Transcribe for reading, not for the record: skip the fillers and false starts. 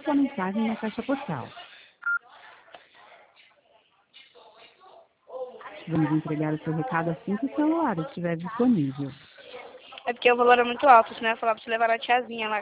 sua mensagem na caixa postal. Vamos entregar o seu recado assim que o celular estiver disponível. É porque o valor é muito alto, senão eu ia falar pra você levar na tiazinha lá.